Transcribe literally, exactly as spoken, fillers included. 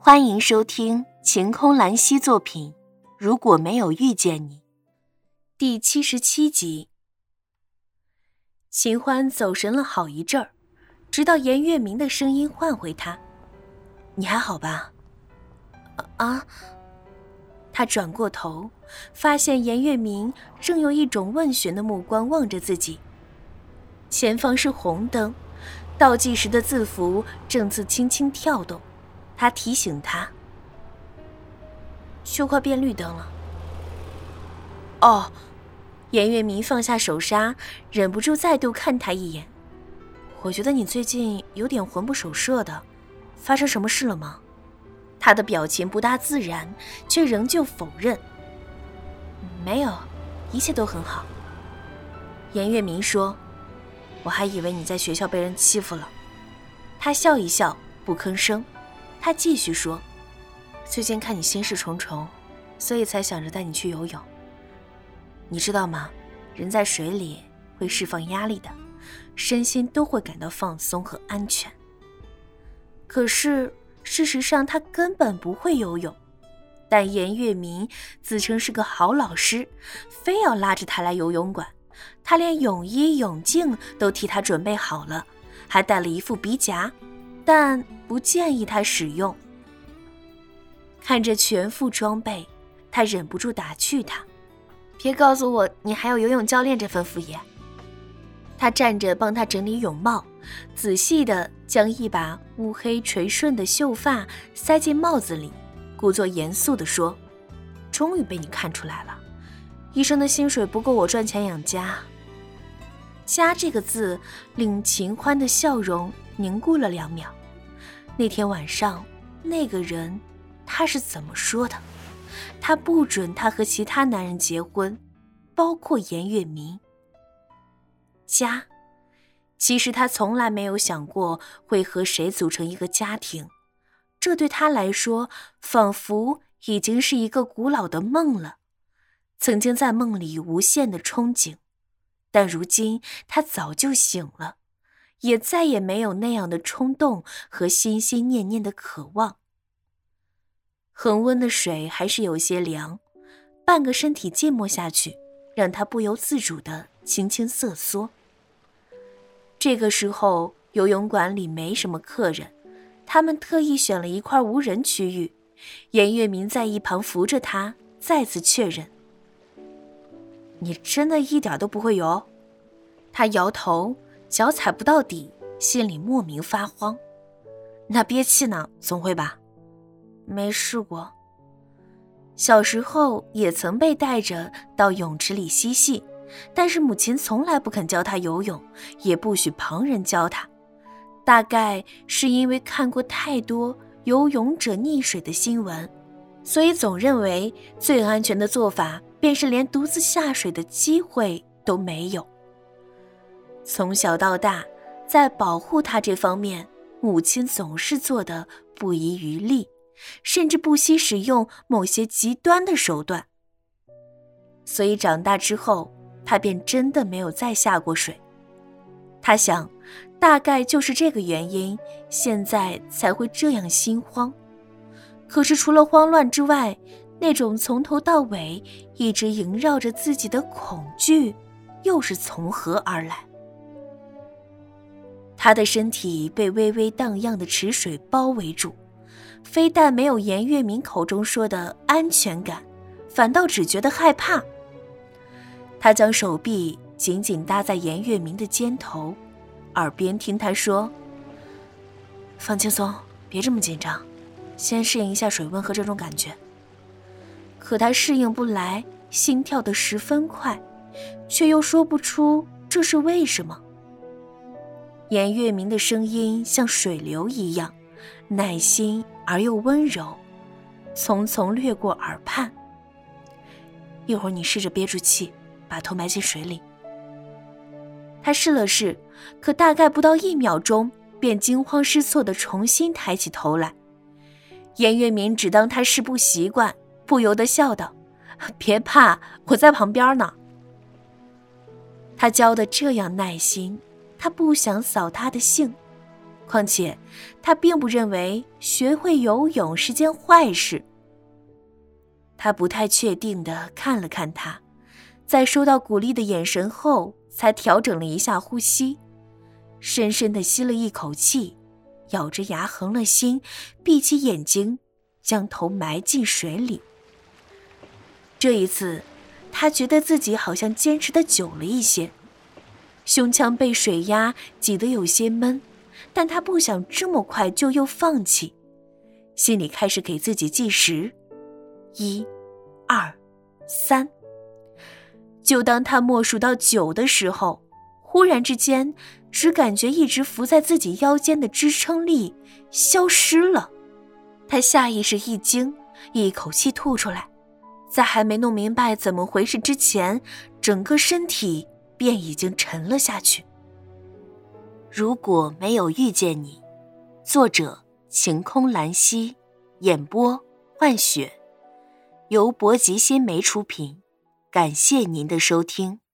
欢迎收听晴空兰溪作品《如果没有遇见你》第七十七集。秦欢走神了好一阵儿，直到严月明的声音唤回他：“你还好吧？”啊！他转过头，发现严月明正用一种问询的目光望着自己。前方是红灯，倒计时的字符正自轻轻跳动。他提醒他：“就快变绿灯了。”哦，严月明放下手刹，忍不住再度看他一眼。我觉得你最近有点魂不守舍的，发生什么事了吗？他的表情不大自然，却仍旧否认。没有，一切都很好。严月明说：“我还以为你在学校被人欺负了。”他笑一笑，不吭声。他继续说：“最近看你心事重重，所以才想着带你去游泳。你知道吗？人在水里会释放压力的，身心都会感到放松和安全。可是事实上他根本不会游泳，但严月明自称是个好老师，非要拉着他来游泳馆。他连泳衣泳镜都替他准备好了，还带了一副鼻夹，但不建议他使用。看着全副装备，他忍不住打趣他：“别告诉我你还有游泳教练这份副业。”他站着帮他整理泳帽，仔细地将一把乌黑垂顺的秀发塞进帽子里，故作严肃地说：“终于被你看出来了，医生的薪水不够我赚钱养家。”家这个字令秦欢的笑容凝固了两秒。那天晚上，那个人他是怎么说的？他不准他和其他男人结婚，包括严月明。家，其实他从来没有想过会和谁组成一个家庭，这对他来说仿佛已经是一个古老的梦了，曾经在梦里无限的憧憬，但如今他早就醒了，也再也没有那样的冲动和心心念念的渴望。恒温的水还是有些凉，半个身体浸没下去，让他不由自主地轻轻瑟缩。这个时候游泳馆里没什么客人，他们特意选了一块无人区域。严月明在一旁扶着他，再次确认：“你真的一点都不会游？”他摇头，脚踩不到底，心里莫名发慌。那憋气呢？总会吧？没试过。小时候也曾被带着到泳池里嬉戏，但是母亲从来不肯教他游泳，也不许旁人教他。大概是因为看过太多游泳者溺水的新闻，所以总认为最安全的做法便是连独自下水的机会都没有。从小到大，在保护他这方面，母亲总是做得不遗余力，甚至不惜使用某些极端的手段。所以长大之后，他便真的没有再下过水。他想，大概就是这个原因，现在才会这样心慌。可是除了慌乱之外，那种从头到尾一直萦绕着自己的恐惧，又是从何而来？他的身体被微微荡漾的池水包围住，非但没有严月明口中说的安全感，反倒只觉得害怕。他将手臂紧紧搭在严月明的肩头，耳边听他说：“放轻松，别这么紧张，先适应一下水温和这种感觉。”可他适应不来，心跳得十分快，却又说不出这是为什么。严月明的声音像水流一样，耐心而又温柔，匆匆掠过耳畔。一会儿你试着憋住气，把头埋进水里。他试了试，可大概不到一秒钟，便惊慌失措地重新抬起头来。严月明只当他是不习惯，不由得笑道：“别怕，我在旁边呢。”他教得这样耐心，他不想扫他的兴。 况且他并不认为学会游泳是件坏事。他不太确定地看了看他，在收到鼓励的眼神后，才调整了一下呼吸，深深地吸了一口气，咬着牙横了心，闭起眼睛，将头埋进水里。这一次，他觉得自己好像坚持得久了一些，胸腔被水压挤得有些闷，但他不想这么快就又放弃，心里开始给自己计时，一、二、三。就当他默数到九的时候，忽然之间，只感觉一直浮在自己腰间的支撑力消失了。他下意识一惊，一口气吐出来，在还没弄明白怎么回事之前，整个身体便已经沉了下去。如果没有遇见你，作者晴空兰溪，演播幻雪，由博吉新媒出品，感谢您的收听。